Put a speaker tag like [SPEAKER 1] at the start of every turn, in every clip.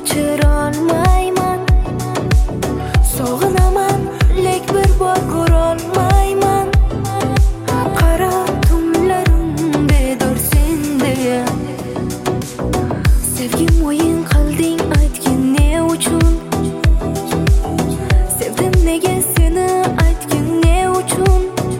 [SPEAKER 1] o'chirolmayman. Sog'inaman, lek bir bor ko'rolmayman. Qara tunlarim bedor sen deya. Sevgim o'yin qilding, aytgin ne uchun? Sevdim nega seni, aytgin ne uchun?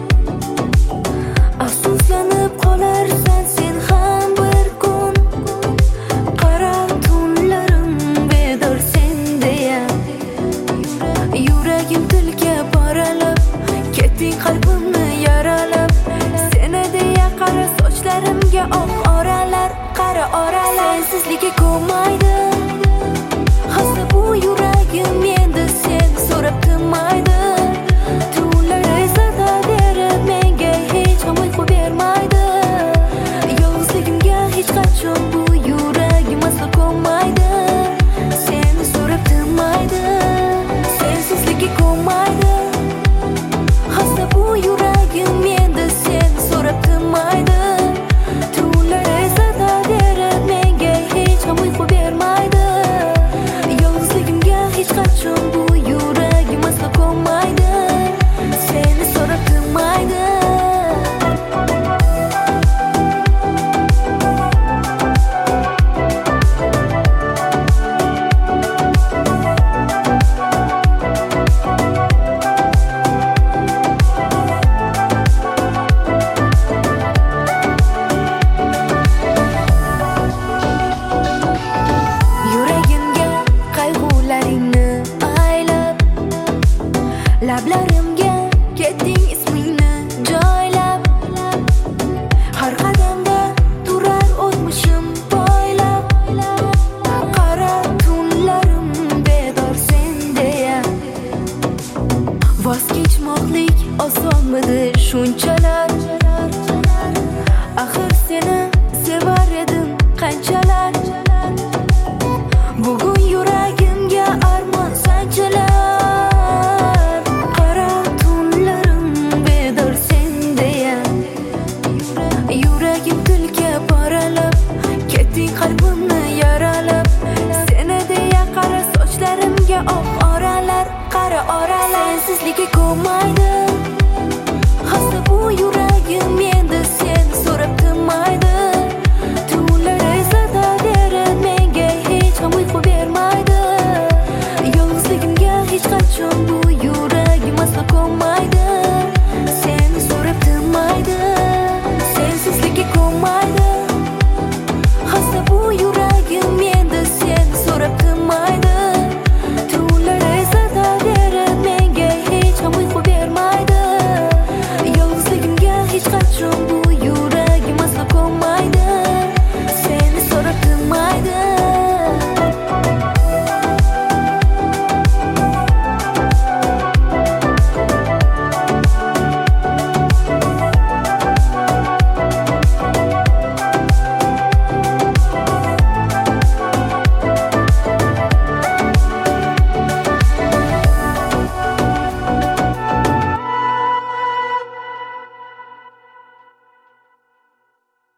[SPEAKER 1] Afsuslanib qolarsan sen ham bir kun. Qara tunlarim bedor sen deya. Yuragim tilka poralab, ketding qalbimni yaralab. Seni deya qara sochlarimga oq oralar, qara oralar. Sensizlikka ko'maydi, hasta bu yuragim endi sen so'rab tinmaydi. Tunlar esada berib menga hech ham uyqu bermaydi. Yolg'izligimga hech qachon bu yuragim aslo ko'maydi. Seni so'rab tinmaydi, sensizlikka ko'maydi. Hasta bu yuragim endi sen so'rab tinmaydi. Tunlar esada berib menga hech ham uyqu bermaydi. Yolg'izligimga hech qachon bu yuragim aslo ko'maydi. Seni so'rab tinmaydi. Yuragimga qayg'ularingni aylab, lablarimga ketding ismingni joylab. Har qadamda turar o'tmishim poylab. Qara tunlarim bedor sen deya. Voz kechmoqlik osonmidi shunchalar? Axir seni sevar edim qanchalar. Bugun yuragimga armon sanchalar. Qara tunlarim bedor sen deya. Yuragim tilka poralab, ketding qalbimni yaralab. Seni deya qara sochlarimga oq oralar, qara oralar. Sensizlikka ko'maydi,